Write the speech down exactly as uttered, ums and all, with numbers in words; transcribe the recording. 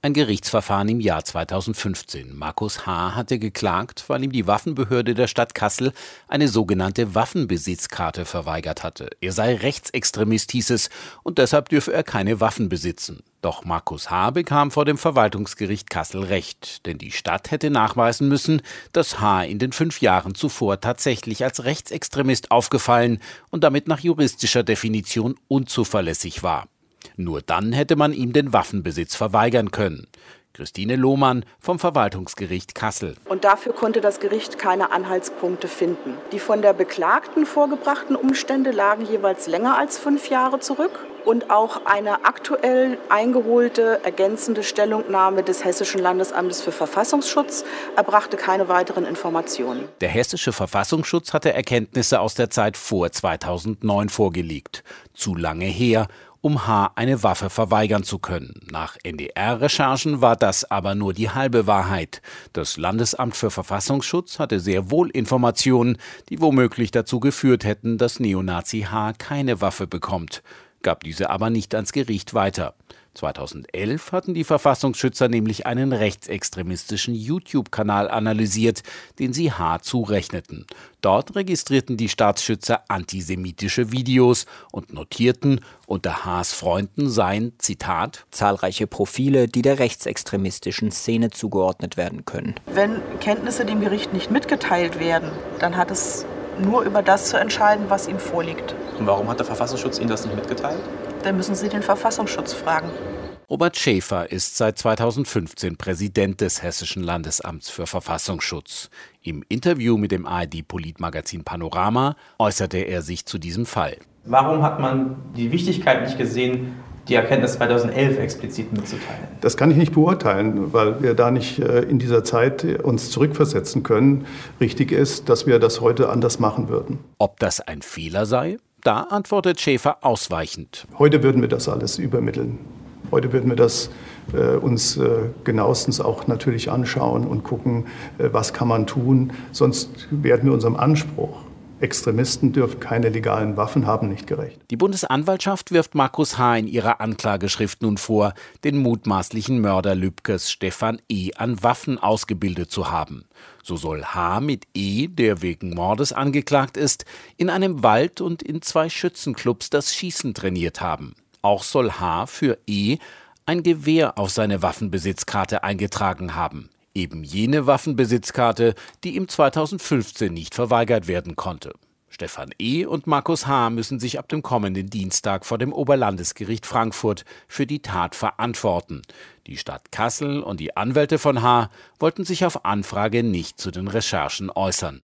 Ein Gerichtsverfahren im Jahr zweitausendfünfzehn. Markus H. hatte geklagt, weil ihm die Waffenbehörde der Stadt Kassel eine sogenannte Waffenbesitzkarte verweigert hatte. Er sei Rechtsextremist, hieß es, und deshalb dürfe er keine Waffen besitzen. Doch Markus H. bekam vor dem Verwaltungsgericht Kassel Recht, denn die Stadt hätte nachweisen müssen, dass H. in den fünf Jahren zuvor tatsächlich als Rechtsextremist aufgefallen und damit nach juristischer Definition unzuverlässig war. Nur dann hätte man ihm den Waffenbesitz verweigern können. Christine Lohmann vom Verwaltungsgericht Kassel. Und dafür konnte das Gericht keine Anhaltspunkte finden. Die von der Beklagten vorgebrachten Umstände lagen jeweils länger als fünf Jahre zurück. Und auch eine aktuell eingeholte ergänzende Stellungnahme des Hessischen Landesamtes für Verfassungsschutz erbrachte keine weiteren Informationen. Der Hessische Verfassungsschutz hatte Erkenntnisse aus der Zeit vor zweitausendneun vorgelegt. Zu lange her, um H. eine Waffe verweigern zu können. Nach N D R-Recherchen war das aber nur die halbe Wahrheit. Das Landesamt für Verfassungsschutz hatte sehr wohl Informationen, die womöglich dazu geführt hätten, dass Neonazi H. keine Waffe bekommt, gab diese aber nicht ans Gericht weiter. zweitausendelf hatten die Verfassungsschützer nämlich einen rechtsextremistischen YouTube-Kanal analysiert, den sie H. zurechneten. Dort registrierten die Staatsschützer antisemitische Videos und notierten, unter H.s Freunden seien, Zitat, zahlreiche Profile, die der rechtsextremistischen Szene zugeordnet werden können. Wenn Kenntnisse dem Gericht nicht mitgeteilt werden, dann hat es nur über das zu entscheiden, was ihm vorliegt. Und warum hat der Verfassungsschutz Ihnen das nicht mitgeteilt? Dann müssen Sie den Verfassungsschutz fragen. Robert Schäfer ist seit zweitausendfünfzehn Präsident des Hessischen Landesamts für Verfassungsschutz. Im Interview mit dem A R D-Politmagazin Panorama äußerte er sich zu diesem Fall. Warum hat man die Wichtigkeit nicht gesehen, die Erkenntnis zweitausendelf explizit mitzuteilen? Das kann ich nicht beurteilen, weil wir da nicht in dieser Zeit uns zurückversetzen können. Richtig ist, dass wir das heute anders machen würden. Ob das ein Fehler sei? Da antwortet Schäfer ausweichend. Heute würden wir das alles übermitteln. Heute würden wir das äh, uns äh, genauestens auch natürlich anschauen und gucken, äh, was kann man tun. Sonst werden wir unserem Anspruch, Extremisten dürfen keine legalen Waffen haben, nicht gerecht. Die Bundesanwaltschaft wirft Markus H. in ihrer Anklageschrift nun vor, den mutmaßlichen Mörder Lübkes Stefan E. an Waffen ausgebildet zu haben. So soll H. mit E., der wegen Mordes angeklagt ist, in einem Wald und in zwei Schützenclubs das Schießen trainiert haben. Auch soll H. für E. ein Gewehr auf seine Waffenbesitzkarte eingetragen haben. Eben jene Waffenbesitzkarte, die ihm zweitausendfünfzehn nicht verweigert werden konnte. Stefan E. und Markus H. müssen sich ab dem kommenden Dienstag vor dem Oberlandesgericht Frankfurt für die Tat verantworten. Die Stadt Kassel und die Anwälte von H. wollten sich auf Anfrage nicht zu den Recherchen äußern.